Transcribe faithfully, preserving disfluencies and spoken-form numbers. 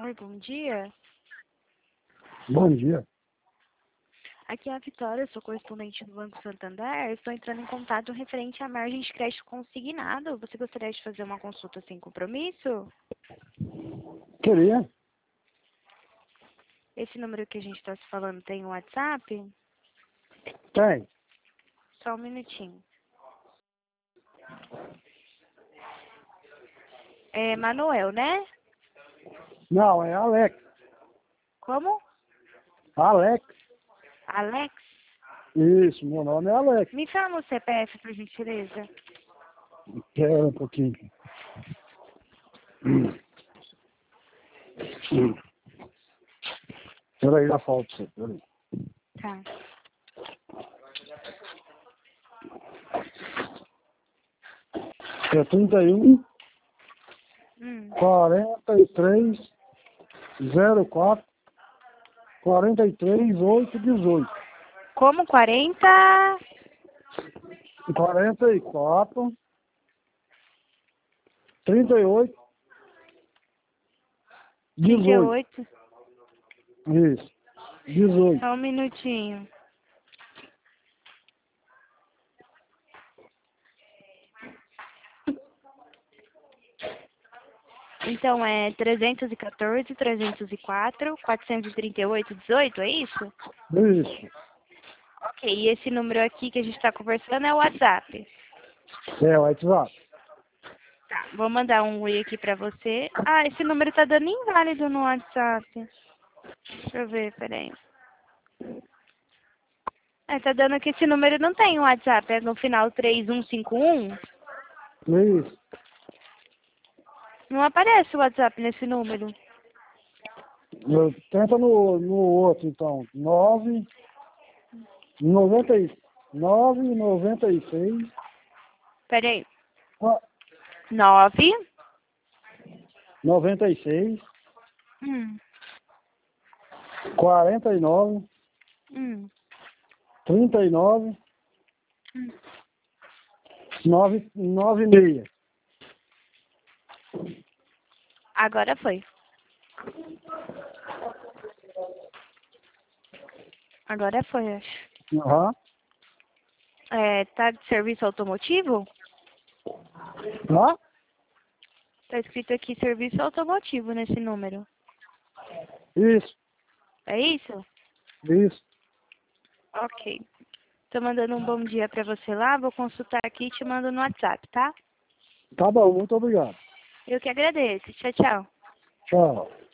Oi, bom dia. Bom dia. Aqui é a Vitória, sou correspondente do Banco Santander. Estou entrando em contato referente à margem de crédito consignado. Você gostaria de fazer uma consulta sem compromisso? Queria? Esse número que a gente está se falando tem um WhatsApp? Tem. Só um minutinho. É Manuel, né? Não, é Alex. Como? Alex. Alex? Isso, meu nome é Alex. Me fala o C P F, por gentileza. Espera um pouquinho. Hum. Hum. Peraí, já falo pra você. Peraí. Tá. É trinta e um, Hum. quarenta e três, zero quatro, quarenta e três, oito, dezoito. Como quarenta? quarenta e quatro, trinta e oito, trinta e dezoito. oito? Isso. dezoito. Só um minutinho. Então é trezentos e quatorze, trezentos e quatro, quatrocentos e trinta e oito, dezoito, é isso? Isso. Ok, e esse número aqui que a gente está conversando é o WhatsApp. É o WhatsApp. Tá, vou mandar um oi aqui pra você. Ah, esse número tá dando inválido no WhatsApp. Deixa eu ver, peraí. É, tá dando que esse número não tem o WhatsApp, é no final três um cinco um. Isso. Não aparece o WhatsApp nesse número. Eu, tenta no, no outro, então. nove, noventa e nove, noventa e seis, Peraí. qua- Nove. noventa e seis, Hum, quarenta e nove, hum, trinta e nove, hum. nove, nove seis. Agora foi. Agora foi, acho. Aham. É, tá de serviço automotivo? Hã? Tá escrito aqui serviço automotivo nesse número. Isso, É isso? isso. Ok. Tô mandando um bom dia pra você lá. Vou consultar aqui e te mando no WhatsApp, tá? Tá bom, muito obrigado. Eu que agradeço. Tchau, tchau. Tchau.